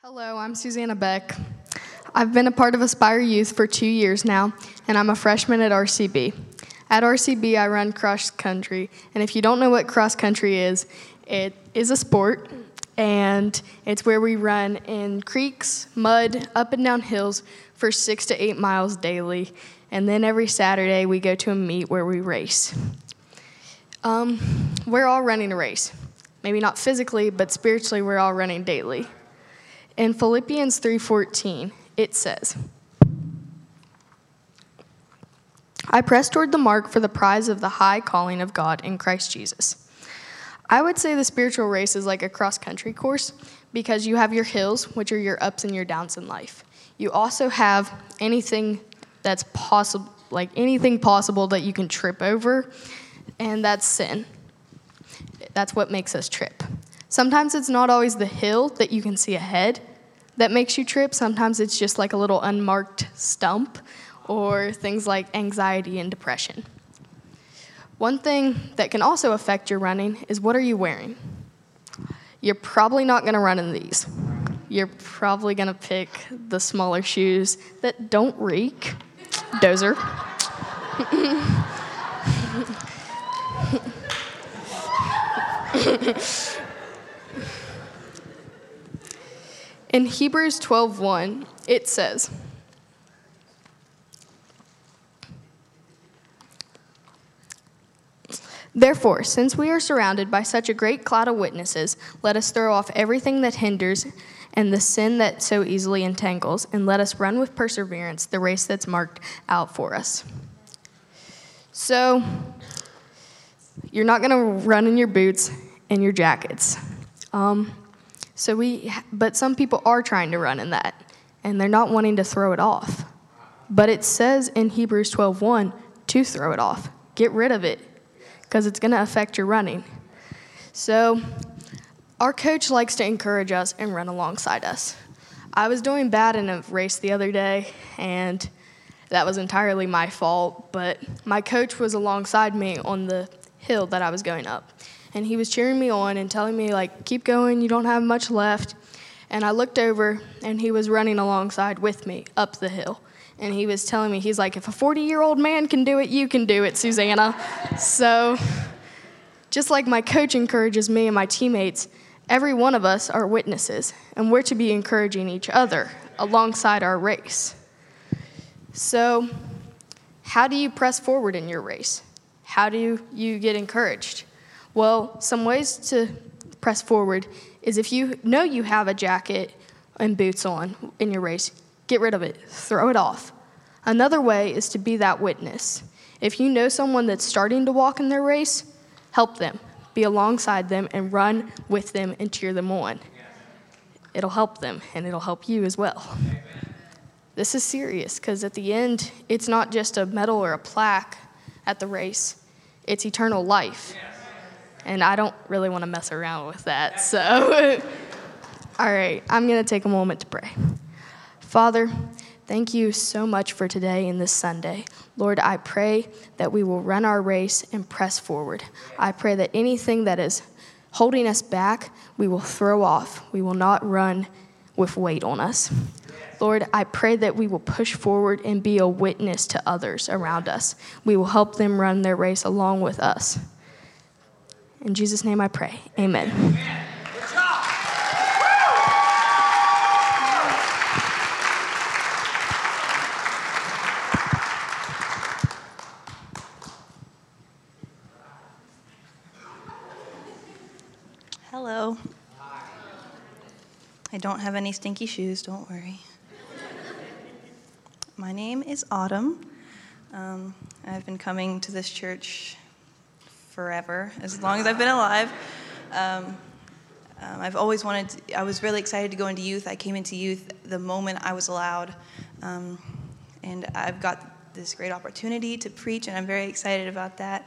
Hello, I'm Susanna Beck. I've been a part of Aspire Youth for 2 years now, and I'm a freshman at RCB. At RCB, I run cross country, and if you don't know what cross country is, it is a sport, and it's where we run in creeks, mud, up and down hills for 6 to 8 miles daily, and then every Saturday we go to a meet where we race. We're all running a race. Maybe not physically, but spiritually we're all running daily. In Philippians 3:14, it says, I press toward the mark for the prize of the high calling of God in Christ Jesus. I would say the spiritual race is like a cross-country course because you have your hills, which are your ups and your downs in life. You also have anything that's possible, like anything possible that you can trip over, and that's sin. That's what makes us trip. Sometimes it's not always the hill that you can see ahead that makes you trip. Sometimes it's just like a little unmarked stump or things like anxiety and depression. One thing that can also affect your running is what are you wearing? You're probably not going to run in these. You're probably going to pick the smaller shoes that don't reek. Dozer. In Hebrews 12:1, it says, Therefore, since we are surrounded by such a great cloud of witnesses, let us throw off everything that hinders and the sin that so easily entangles, and let us run with perseverance the race that's marked out for us. So, you're not going to run in your boots and your jackets. But some people are trying to run in that, and they're not wanting to throw it off. But it says in Hebrews 12:1 to throw it off. Get rid of it, because it's going to affect your running. So our coach likes to encourage us and run alongside us. I was doing bad in a race the other day, and that was entirely my fault, but my coach was alongside me on the hill that I was going up. And he was cheering me on and telling me, like, keep going, you don't have much left. And I looked over, and he was running alongside with me up the hill. And he was telling me, he's like, if a 40-year-old man can do it, you can do it, Susanna. So just like my coach encourages me and my teammates, every one of us are witnesses, and we're to be encouraging each other alongside our race. So how do you press forward in your race? How do you get encouraged? Well, some ways to press forward is if you know you have a jacket and boots on in your race, get rid of it, throw it off. Another way is to be that witness. If you know someone that's starting to walk in their race, help them, be alongside them, and run with them and cheer them on. It'll help them, and it'll help you as well. This is serious, because at the end, it's not just a medal or a plaque at the race, it's eternal life. And I don't really want to mess around with that, so. All right, I'm going to take a moment to pray. Father, thank you so much for today and this Sunday. Lord, I pray that we will run our race and press forward. I pray that anything that is holding us back, we will throw off. We will not run with weight on us. Lord, I pray that we will push forward and be a witness to others around us. We will help them run their race along with us. In Jesus' name I pray. Amen. Good job. Hello. I don't have any stinky shoes, don't worry. My name is Autumn. I've been coming to this church forever, as long as I've been alive. I've always I was really excited to go into youth. I came into youth the moment I was allowed. And I've got this great opportunity to preach, and I'm very excited about that.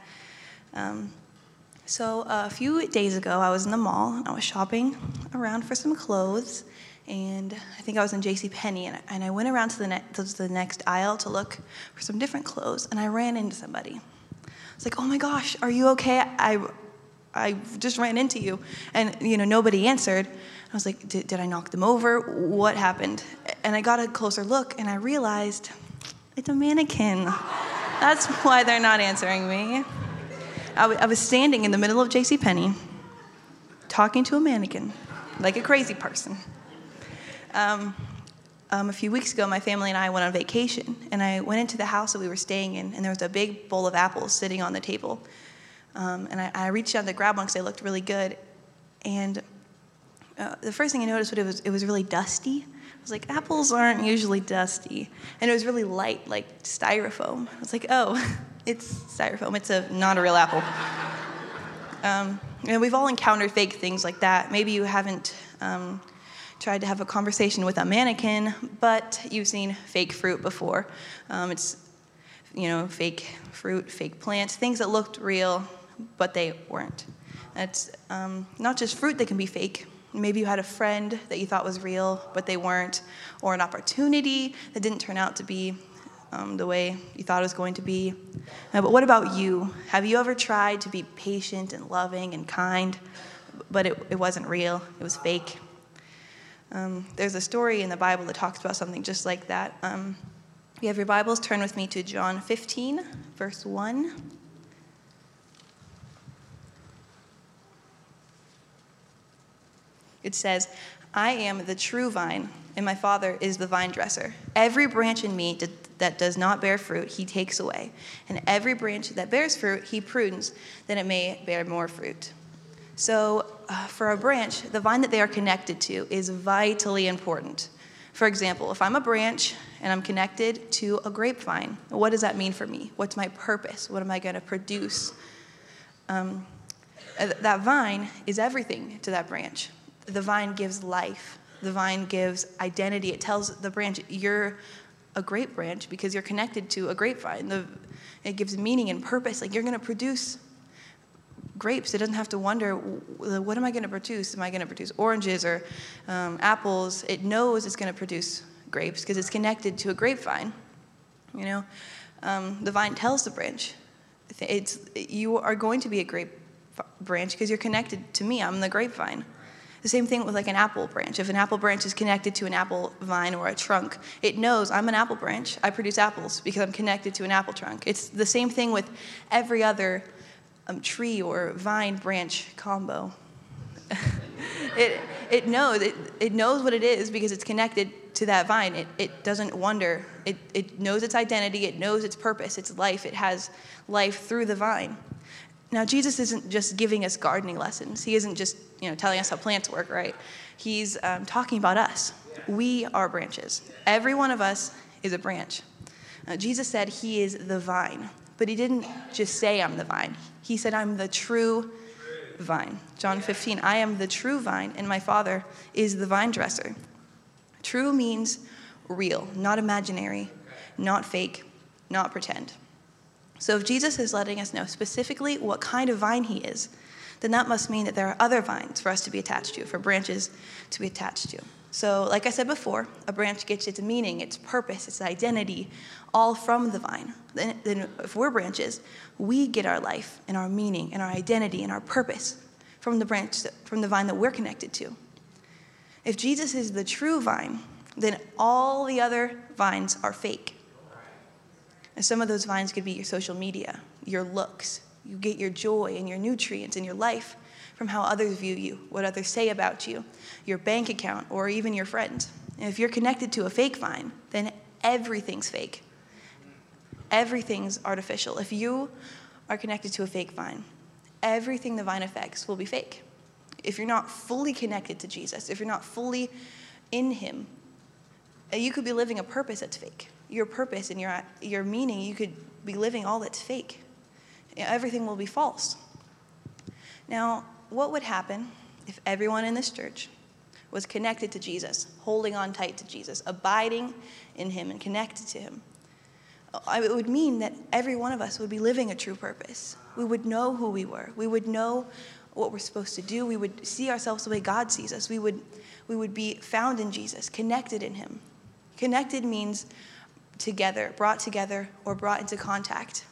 So a few days ago, I was in the mall, and I was shopping around for some clothes, and I think I was in JCPenney, and I went around to the next aisle to look for some different clothes, and I ran into somebody. I was like, oh my gosh, are you okay? I just ran into you. And, nobody answered. I was like, did I knock them over? What happened? And I got a closer look, and I realized it's a mannequin. That's why they're not answering me. I was standing in the middle of JCPenney, talking to a mannequin, like a crazy person. A few weeks ago, my family and I went on vacation, and I went into the house that we were staying in, and there was a big bowl of apples sitting on the table. And I reached down to grab one because they looked really good. And the first thing I noticed was it was really dusty. I was like, apples aren't usually dusty. And it was really light, like styrofoam. I was like, oh, it's styrofoam. It's not a real apple. And we've all encountered fake things like that. Maybe you haven't tried to have a conversation with a mannequin, but you've seen fake fruit before. It's, fake fruit, fake plants, things that looked real, but they weren't. It's not just fruit that can be fake. Maybe you had a friend that you thought was real, but they weren't, or an opportunity that didn't turn out to be the way you thought it was going to be. But what about you? Have you ever tried to be patient and loving and kind, but it wasn't real, it was fake? There's a story in the Bible that talks about something just like that. If you have your Bibles, turn with me to John 15, verse 1. It says, I am the true vine, and my Father is the vine dresser. Every branch in me that does not bear fruit, he takes away. And every branch that bears fruit, he prunes, that it may bear more fruit. So for a branch, the vine that they are connected to is vitally important. For example, if I'm a branch and I'm connected to a grapevine, what does that mean for me? What's my purpose? What am I going to produce? That vine is everything to that branch. The vine gives life. The vine gives identity. It tells the branch, you're a grape branch because you're connected to a grapevine. It gives meaning and purpose. Like, you're going to produce grapes. It doesn't have to wonder, what am I going to produce? Am I going to produce oranges or apples? It knows it's going to produce grapes because it's connected to a grapevine. The vine tells the branch, you are going to be a grape branch because you're connected to me. I'm the grapevine. The same thing with like an apple branch. If an apple branch is connected to an apple vine or a trunk, it knows I'm an apple branch. I produce apples because I'm connected to an apple trunk. It's the same thing with every other tree or vine branch combo. It knows what it is because it's connected to that vine. It doesn't wonder. It knows its identity. It knows its purpose. Its life. It has life through the vine. Now, Jesus isn't just giving us gardening lessons. He isn't just telling us how plants work, right? He's talking about us. We are branches. Every one of us is a branch. Jesus said he is the vine, but he didn't just say I'm the vine. He said I'm the true vine. John 15, I am the true vine, and my Father is the vine dresser. True means real, not imaginary, not fake, not pretend. So if Jesus is letting us know specifically what kind of vine he is, then that must mean that there are other vines for us to be attached to, for branches to be attached to. So like I said before, a branch gets its meaning, its purpose, its identity, all from the vine. Then if we're branches, we get our life and our meaning and our identity and our purpose from the branch, from the vine that we're connected to. If Jesus is the true vine, then all the other vines are fake. And some of those vines could be your social media, your looks. You get your joy and your nutrients in your life from how others view you, what others say about you, your bank account, or even your friends. And if you're connected to a fake vine, then everything's fake. Everything's artificial. If you are connected to a fake vine, everything the vine affects will be fake. If you're not fully connected to Jesus, if you're not fully in him, you could be living a purpose that's fake. Your purpose and your meaning, you could be living all that's fake. Everything will be false. Now, what would happen if everyone in this church was connected to Jesus, holding on tight to Jesus, abiding in him and connected to him? It would mean that every one of us would be living a true purpose. We would know who we were. We would know what we're supposed to do. We would see ourselves the way God sees us. We would be found in Jesus, connected in him. Connected means together, or brought into contact,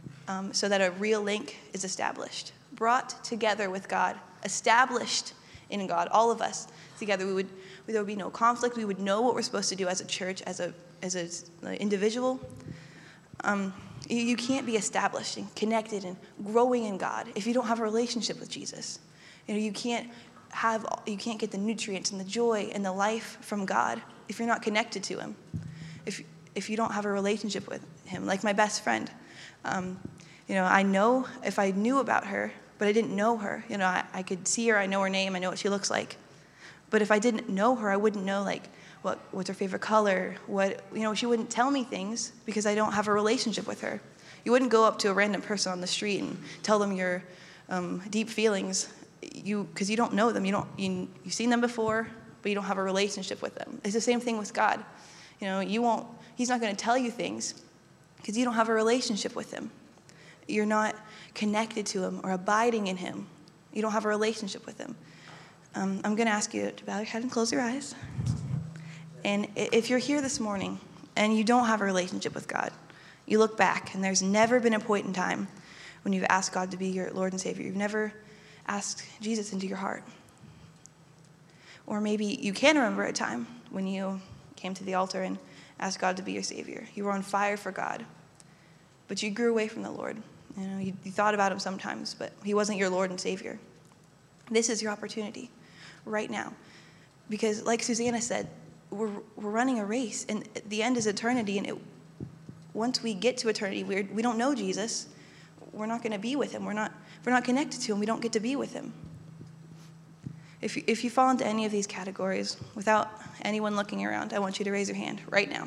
so that a real link is established. Brought together with God, established in God, all of us together. There would be no conflict. We would know what we're supposed to do as a church, as an individual. You can't be established and connected and growing in God if you don't have a relationship with Jesus. You can't get the nutrients and the joy and the life from God if you're not connected to him. If you don't have a relationship with him, like my best friend. I know if I knew about her, but I didn't know her. I could see her, I know her name, I know what she looks like. But if I didn't know her, I wouldn't know what's her favorite color, she wouldn't tell me things because I don't have a relationship with her. You wouldn't go up to a random person on the street and tell them your deep feelings, because you don't know them. You've seen them before, but you don't have a relationship with them. It's the same thing with God. He's not going to tell you things because you don't have a relationship with him. You're not connected to him or abiding in him. You don't have a relationship with him. I'm going to ask you to bow your head and close your eyes. And if you're here this morning and you don't have a relationship with God, you look back and there's never been a point in time when you've asked God to be your Lord and Savior. You've never asked Jesus into your heart. Or maybe you can remember a time when you came to the altar and asked God to be your Savior. You were on fire for God, but you grew away from the Lord. You thought about him sometimes, but he wasn't your Lord and Savior. This is your opportunity right now. Because like Susanna said, we're running a race, and the end is eternity, and once we get to eternity, we don't know Jesus. We're not going to be with him. If we're not connected to him, we don't get to be with him. If you fall into any of these categories without anyone looking around, I want you to raise your hand right now.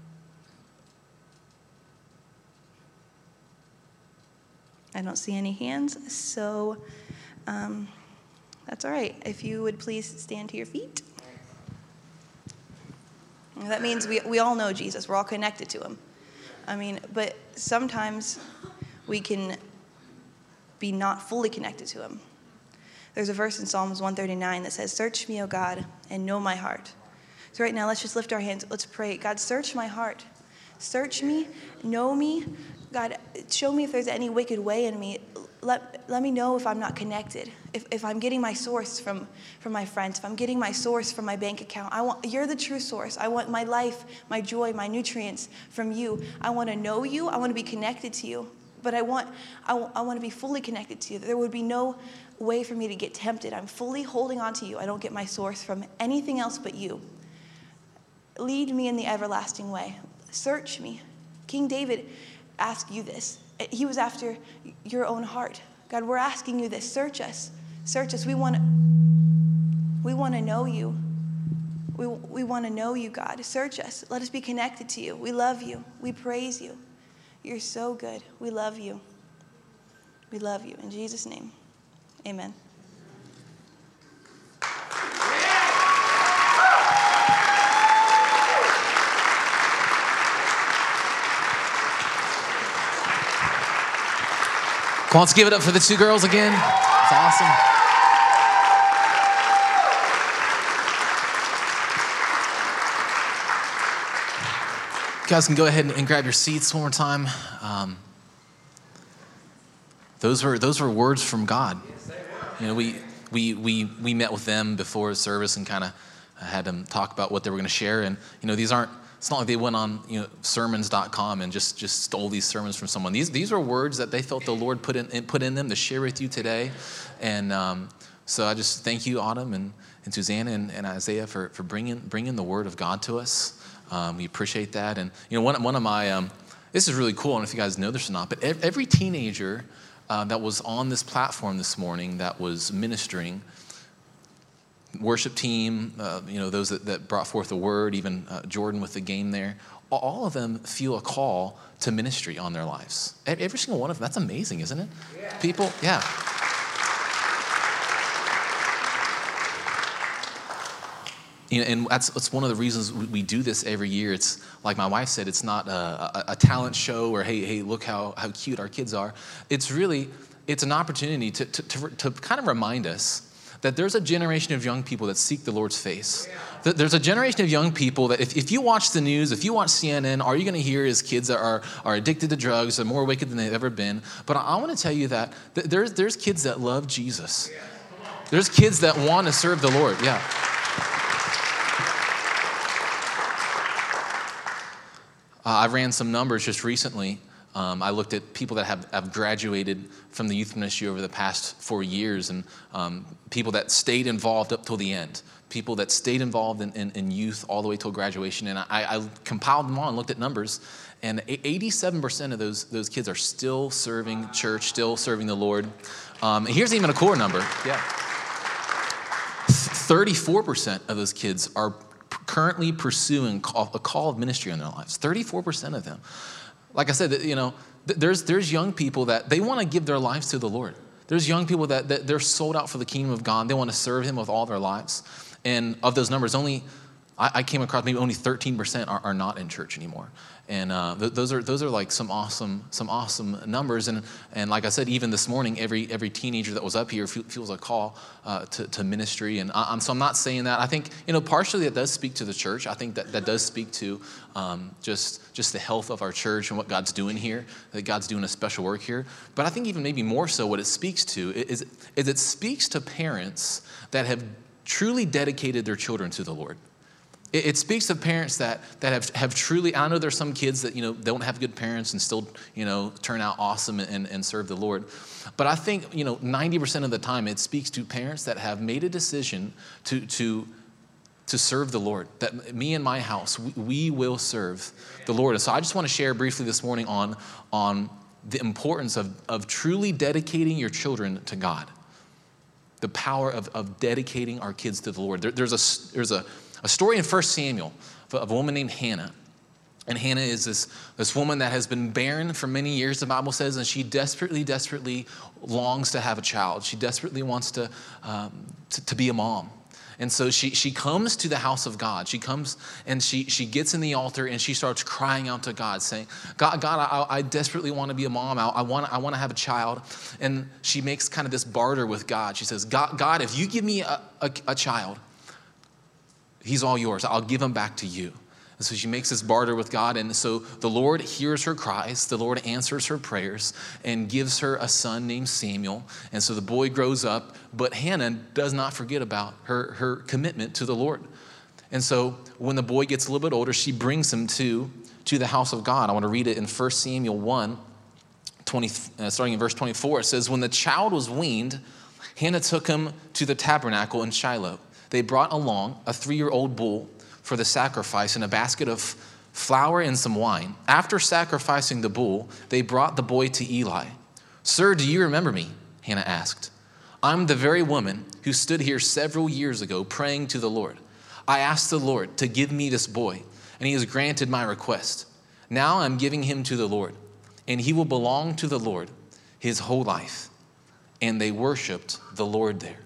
I don't see any hands, so that's all right. If you would please stand to your feet. That means we all know Jesus. We're all connected to him. But sometimes we can be not fully connected to him. There's a verse in Psalms 139 that says, "Search me, O God, and know my heart." So right now, let's just lift our hands. Let's pray. God, search my heart. Search me, know me. God, show me if there's any wicked way in me. Let me know if I'm not connected. If I'm getting my source from my friends, if I'm getting my source from my bank account. You're the true source. I want my life, my joy, my nutrients from you. I want to know you. I want to be connected to you. But I want to be fully connected to you. There would be no way for me to get tempted. I'm fully holding on to you. I don't get my source from anything else but you. Lead me in the everlasting way. Search me. King David asked you this. He was after your own heart. God, we're asking you this. Search us. Search us. We want to know you. We want to know you, God. Search us. Let us be connected to you. We love you. We praise you. You're so good. We love you. We love you. In Jesus' name, amen. Come on, let's give it up for the two girls again. It's awesome. You guys can go ahead and grab your seats one more time. Those were words from God. We met with them before service and kind of had them talk about what they were going to share. And these aren't. It's not like they went on sermons.com and just stole these sermons from someone. These were words that they felt the Lord put in them to share with you today. And so I just thank you, Autumn and Susanna and Isaiah for bringing the word of God to us. We appreciate that. And one of my this is really cool. I don't know if you guys know this or not, but every teenager that was on this platform this morning that was ministering, worship team, those that brought forth the word, even Jordan with the game there, all of them feel a call to ministry on their lives. Every single one of them. That's amazing, isn't it? Yeah. People, yeah. And that's one of the reasons we do this every year. It's like my wife said, it's not a talent show or, hey, look how cute our kids are. It's an opportunity to kind of remind us that there's a generation of young people that seek the Lord's face. Yeah. There's a generation of young people that if you watch the news, if you watch CNN, all you're going to hear is kids that are addicted to drugs, they're more wicked than they've ever been. But I want to tell you that there's kids that love Jesus. Yeah. There's kids that want to serve the Lord, yeah. I ran some numbers just recently. I looked at people that have graduated from the youth ministry over the past 4 years, and people that stayed involved up till the end, people that stayed involved in youth all the way till graduation. And I compiled them all and looked at numbers, and 87% of those kids are still serving church, still serving the Lord. And here's even a cooler number. Yeah. 34% of those kids are currently pursuing a call of ministry in their lives. 34% of them. Like I said, there's young people that they want to give their lives to the Lord. There's young people that they're sold out for the kingdom of God. They want to serve him with all their lives. And of those numbers, I came across maybe only 13% are not in church anymore. And those are like some awesome numbers. And like I said, even this morning, every teenager that was up here feels a call to ministry. And so I'm not saying that. I think partially that does speak to the church. I think that does speak to just the health of our church and what God's doing here. That God's doing a special work here. But I think even maybe more so, what it speaks to is it speaks to parents that have truly dedicated their children to the Lord. It speaks to parents that have truly, I know there's some kids that, don't have good parents and still, turn out awesome and serve the Lord. But I think, 90% of the time it speaks to parents that have made a decision to serve the Lord. That me and my house, we will serve the Lord. And so I just want to share briefly this morning on the importance of truly dedicating your children to God. The power of dedicating our kids to the Lord. There's a story in 1 Samuel of a woman named Hannah. And Hannah is this woman that has been barren for many years, the Bible says, and she desperately longs to have a child. She desperately wants to be a mom. And so she comes to the house of God. She comes and she gets in the altar and she starts crying out to God, saying, God, I desperately want to be a mom. I want to have a child. And she makes kind of this barter with God. She says, God, if you give me a child, he's all yours. I'll give him back to you. And so she makes this barter with God. And so the Lord hears her cries. The Lord answers her prayers and gives her a son named Samuel. And so the boy grows up. But Hannah does not forget about her commitment to the Lord. And so when the boy gets a little bit older, she brings him to the house of God. I want to read it in 1 Samuel 1, starting in verse 24. It says, when the child was weaned, Hannah took him to the tabernacle in Shiloh. They brought along a 3-year-old bull for the sacrifice and a basket of flour and some wine. After sacrificing the bull, they brought the boy to Eli. Sir, do you remember me? Hannah asked. I'm the very woman who stood here several years ago praying to the Lord. I asked the Lord to give me this boy, and he has granted my request. Now I'm giving him to the Lord, and he will belong to the Lord his whole life. And they worshiped the Lord there.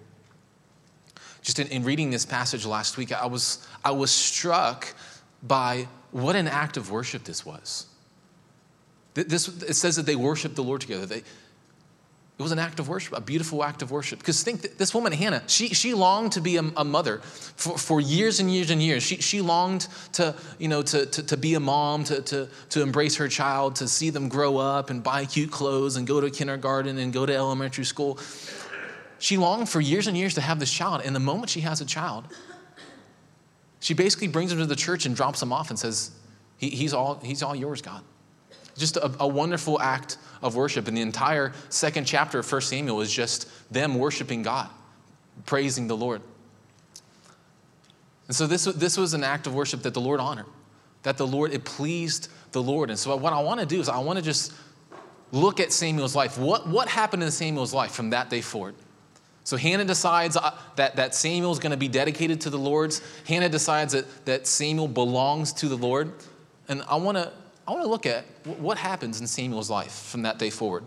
Just in reading this passage last week, I was struck by what an act of worship this was. It says that they worshiped the Lord together. It was an act of worship, a beautiful act of worship. Because think, this woman, Hannah, she longed to be a mother for years and years and years. She longed to be a mom, to embrace her child, to see them grow up and buy cute clothes and go to kindergarten and go to elementary school. She longed for years and years to have this child. And the moment she has a child, she basically brings him to the church and drops him off and says, he's all yours, God. Just a wonderful act of worship. And the entire second chapter of 1 Samuel is just them worshiping God, praising the Lord. And so this was an act of worship that the Lord honored, it pleased the Lord. And so what I want to do is I want to just look at Samuel's life. What happened in Samuel's life from that day forward? So Hannah decides that Samuel is going to be dedicated to the Lord. Hannah decides that Samuel belongs to the Lord. And I want to look at what happens in Samuel's life from that day forward.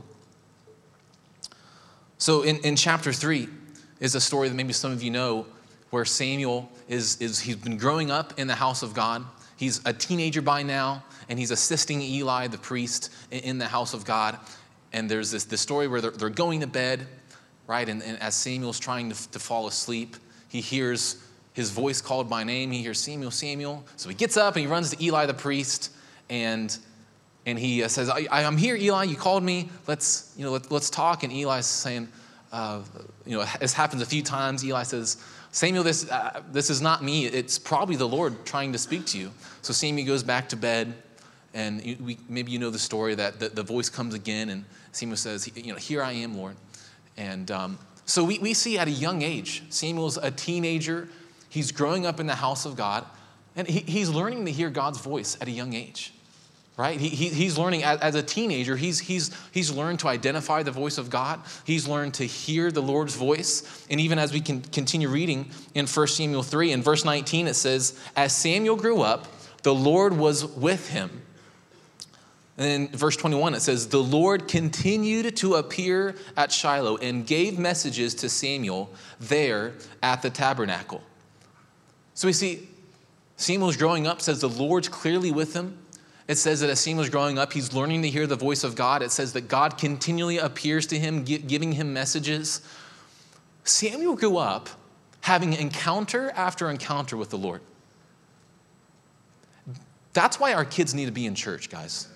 So in chapter 3 is a story that maybe some of you know, where Samuel he's been growing up in the house of God. He's a teenager by now, and he's assisting Eli, the priest, in the house of God. And there's this story where they're going to bed, right? And as Samuel's trying to fall asleep, he hears his voice called by name. He hears, Samuel, Samuel. So he gets up and he runs to Eli, the priest, and he says, I'm here, Eli. You called me. Let's talk. And Eli's saying, this happens a few times. Eli says, Samuel, this is not me. It's probably the Lord trying to speak to you. So Samuel goes back to bed, and maybe you know the story that the voice comes again, and Samuel says, here I am, Lord. And so we see at a young age, Samuel's a teenager. He's growing up in the house of God, and he's learning to hear God's voice at a young age. Right? He's learning as a teenager, he's learned to identify the voice of God. He's learned to hear the Lord's voice. And even as we can continue reading in 1 Samuel 3, in verse 19, it says, as Samuel grew up, the Lord was with him. And in verse 21, it says, the Lord continued to appear at Shiloh and gave messages to Samuel there at the tabernacle. So we see Samuel's growing up, says the Lord's clearly with him. It says that as Samuel's growing up, he's learning to hear the voice of God. It says that God continually appears to him, giving him messages. Samuel grew up having encounter after encounter with the Lord. That's why our kids need to be in church, guys.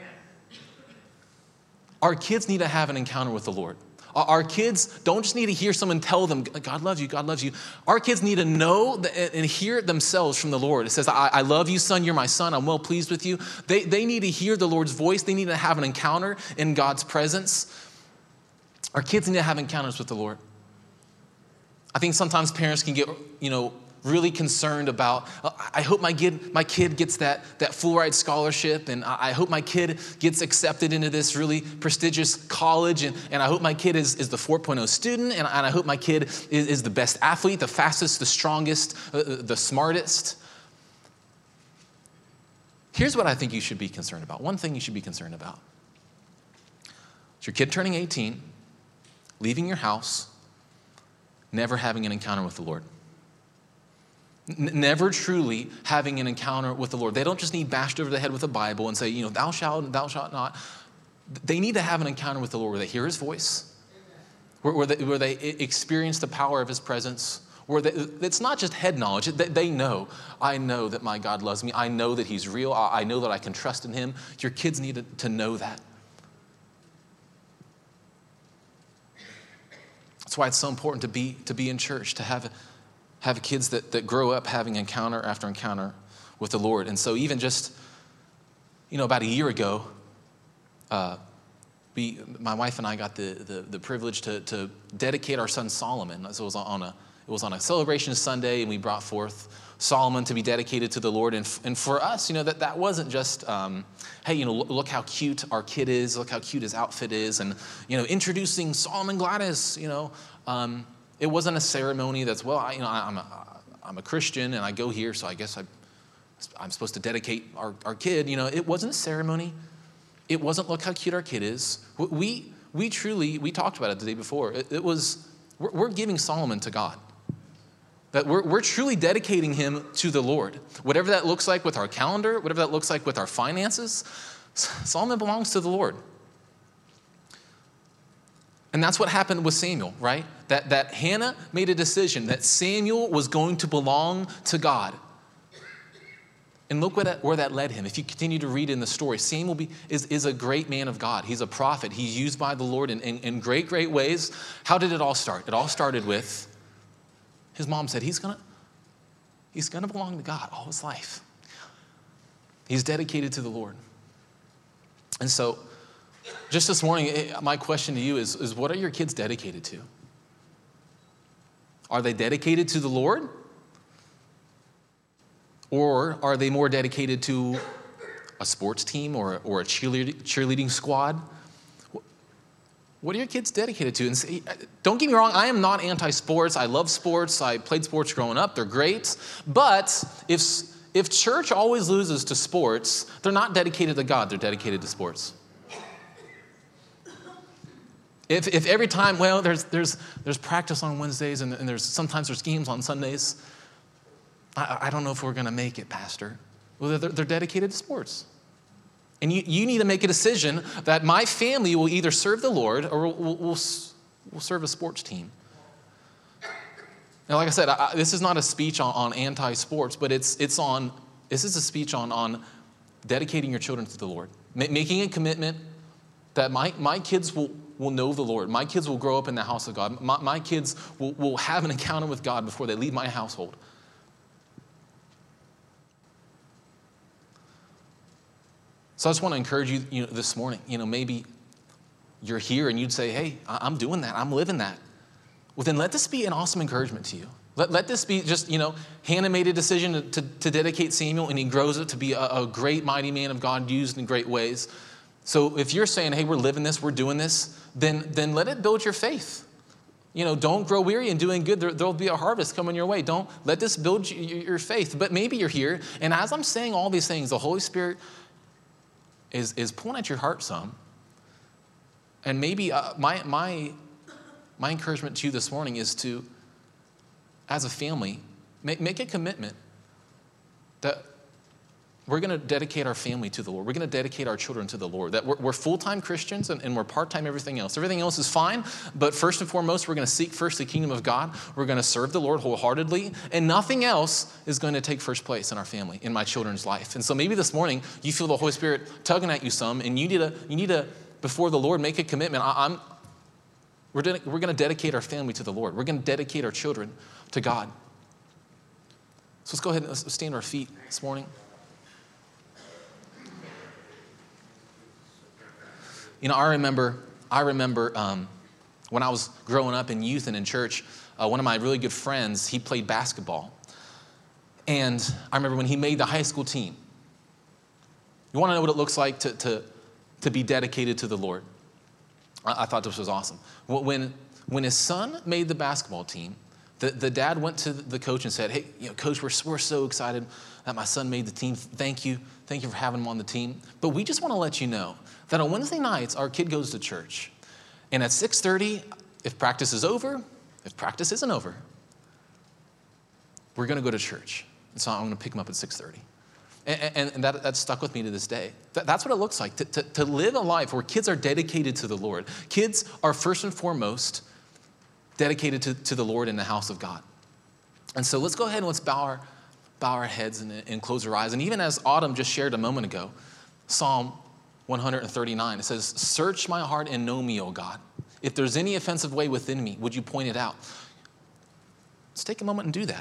Our kids need to have an encounter with the Lord. Our kids don't just need to hear someone tell them, God loves you, God loves you. Our kids need to know and hear it themselves from the Lord. It says, I love you, son, you're my son, I'm well pleased with you. They need to hear the Lord's voice. They need to have an encounter in God's presence. Our kids need to have encounters with the Lord. I think sometimes parents can get, really concerned about, I hope my kid gets that full ride scholarship, and I hope my kid gets accepted into this really prestigious college, and I hope my kid is the 4.0 student, and I hope my kid is the best athlete, the fastest, the strongest, the smartest. Here's what I think you should be concerned about. One thing you should be concerned about. It's your kid turning 18, leaving your house, never having an encounter with the Lord. Never truly having an encounter with the Lord. They don't just need bashed over the head with a Bible and say, thou shalt and thou shalt not. They need to have an encounter with the Lord where they hear his voice, where they experience the power of his presence, it's not just head knowledge. They know, I know that my God loves me. I know that he's real. I know that I can trust in him. Your kids need to know that. That's why it's so important to be in church, to have kids that grow up having encounter after encounter with the Lord. And so even just, about a year ago, my wife and I got the privilege to dedicate our son Solomon. So it was on a celebration Sunday, and we brought forth Solomon to be dedicated to the Lord. And for us, that wasn't just, hey, look how cute our kid is, look how cute his outfit is, and, introducing Solomon Gladys, it wasn't a ceremony that's, I'm a Christian and I go here, so I guess I'm supposed to dedicate our kid. It wasn't a ceremony. It wasn't look how cute our kid is. We talked about it the day before. It was, we're giving Solomon to God. That we're truly dedicating him to the Lord. Whatever that looks like with our calendar, whatever that looks like with our finances, Solomon belongs to the Lord. And that's what happened with Samuel, right? That Hannah made a decision that Samuel was going to belong to God. And look where that led him. If you continue to read in the story, Samuel is a great man of God. He's a prophet. He's used by the Lord in great, great ways. How did it all start? It all started with his mom said, he's gonna belong to God all his life. He's dedicated to the Lord. And so, just this morning, my question to you is what are your kids dedicated to? Are they dedicated to the Lord? Or are they more dedicated to a sports team or a cheerleading squad? What are your kids dedicated to? And don't get me wrong, I am not anti-sports. I love sports. I played sports growing up. They're great. But if church always loses to sports, they're not dedicated to God. They're dedicated to sports. If every time, there's practice on Wednesdays and sometimes there's games on Sundays, I don't know if we're going to make it, Pastor. Well, they're dedicated to sports. And you need to make a decision that my family will either serve the Lord or we'll serve a sports team. Now, like I said, this is not a speech on anti-sports, but this is a speech on dedicating your children to the Lord, making a commitment that my kids will will know the Lord. My kids will grow up in the house of God. My kids will have an encounter with God before they leave my household. So I just want to encourage you, this morning, maybe you're here and you'd say, hey, I'm doing that. I'm living that. Well, then let this be an awesome encouragement to you. Let this be just, Hannah made a decision to dedicate Samuel, and he grows up to be a great, mighty man of God used in great ways. So if you're saying, hey, we're living this, we're doing this, then let it build your faith. Don't grow weary in doing good. There'll be a harvest coming your way. Don't let this build your faith. But maybe you're here, and as I'm saying all these things, the Holy Spirit is pulling at your heart some. And maybe my encouragement to you this morning is to, as a family, make a commitment that we're going to dedicate our family to the Lord. We're going to dedicate our children to the Lord. That we're full-time Christians and we're part-time everything else. Everything else is fine, but first and foremost, we're going to seek first the kingdom of God. We're going to serve the Lord wholeheartedly, and nothing else is going to take first place in our family, in my children's life. And so maybe this morning you feel the Holy Spirit tugging at you some, and you need to before the Lord, make a commitment. We're going to dedicate our family to the Lord. We're going to dedicate our children to God. So let's go ahead and let's stand on our feet this morning. I remember when I was growing up in youth and in church, one of my really good friends, he played basketball. And I remember when he made the high school team. You want to know what it looks like to be dedicated to the Lord? I thought this was awesome. When his son made the basketball team, the dad went to the coach and said, hey, coach, we're so excited that my son made the team. Thank you for having him on the team. But we just want to let you know that on Wednesday nights, our kid goes to church. And at 6:30, if practice is over, if practice isn't over, we're going to go to church. And so I'm going to pick him up at 6:30. And that stuck with me to this day. That's what it looks like, to live a life where kids are dedicated to the Lord. Kids are first and foremost dedicated to the Lord in the house of God. And so let's go ahead and let's bow our heads and close our eyes. And even as Autumn just shared a moment ago, Psalm 139, it says, search my heart and know me, O God. If there's any offensive way within me, would you point it out? Let's take a moment and do that.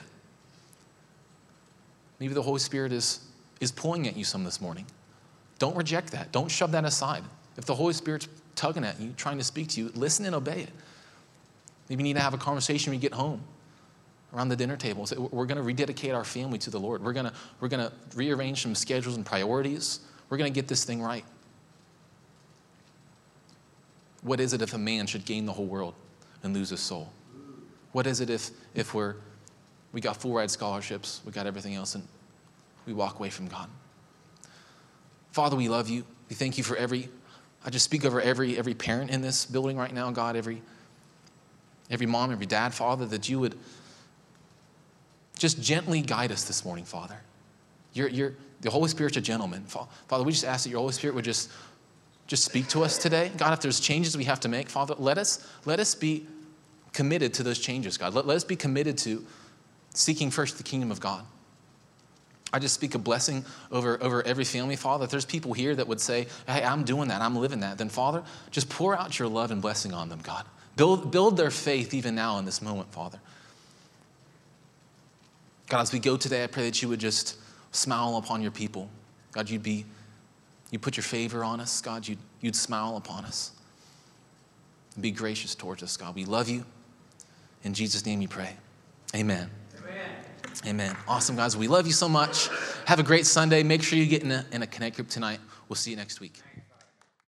Maybe the Holy Spirit is pulling at you some this morning. Don't reject that. Don't shove that aside. If the Holy Spirit's tugging at you, trying to speak to you, listen and obey it. Maybe you need to have a conversation when you get home around the dinner table. Say, we're going to rededicate our family to the Lord. We're going to rearrange some schedules and priorities. We're going to get this thing right. What is it if a man should gain the whole world and lose his soul? What is it if we got full ride scholarships, we got everything else, and we walk away from God? Father, we love you. We thank you for I just speak over every parent in this building right now, God, every mom, every dad, Father, that you would just gently guide us this morning, Father. The Holy Spirit's a gentleman. Father, we just ask that your Holy Spirit would just speak to us today. God, if there's changes we have to make, Father, let us be committed to those changes, God. Let us be committed to seeking first the kingdom of God. I just speak a blessing over every family, Father. If there's people here that would say, hey, I'm doing that, I'm living that, then Father, just pour out your love and blessing on them, God. Build their faith even now in this moment, Father. God, as we go today, I pray that you would just smile upon your people. God, you put your favor on us. God, you'd smile upon us. And be gracious towards us, God. We love you. In Jesus' name we pray. Amen. Amen. Awesome, guys. We love you so much. Have a great Sunday. Make sure you get in a Connect group tonight. We'll see you next week.